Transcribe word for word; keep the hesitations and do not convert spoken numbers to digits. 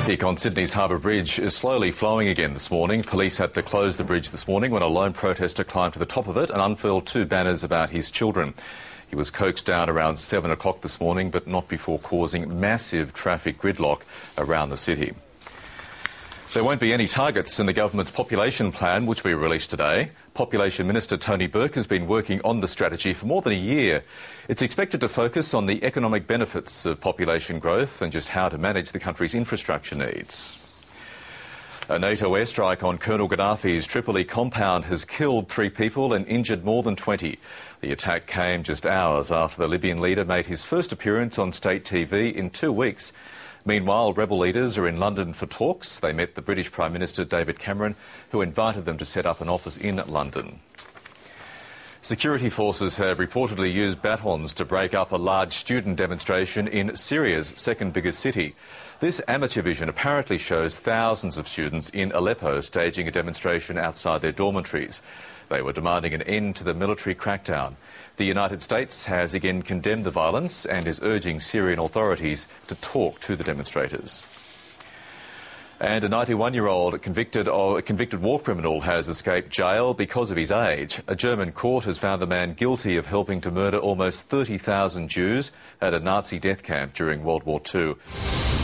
Traffic on Sydney's Harbour Bridge is slowly flowing again this morning. Police had to close the bridge this morning when a lone protester climbed to the top of it and unfurled two banners about his children. He was coaxed down around seven o'clock this morning, but not before causing massive traffic gridlock around the city. There won't be any targets in the government's population plan, which will be released today. Population Minister Tony Burke has been working on the strategy for more than a year. It's expected to focus on the economic benefits of population growth and just how to manage the country's infrastructure needs. A NATO airstrike on Colonel Gaddafi's Tripoli compound has killed three people and injured more than twenty. The attack came just hours after the Libyan leader made his first appearance on state T V in two weeks. Meanwhile, rebel leaders are in London for talks. They met the British Prime Minister David Cameron, who invited them to set up an office in London. Security forces have reportedly used batons to break up a large student demonstration in Syria's second biggest city. This amateur vision apparently shows thousands of students in Aleppo staging a demonstration outside their dormitories. They were demanding an end to the military crackdown. The United States has again condemned the violence and is urging Syrian authorities to talk to the demonstrators. And a ninety-one-year-old convicted, of, a convicted war criminal has escaped jail because of his age. A German court has found the man guilty of helping to murder almost thirty thousand Jews at a Nazi death camp during World War Two.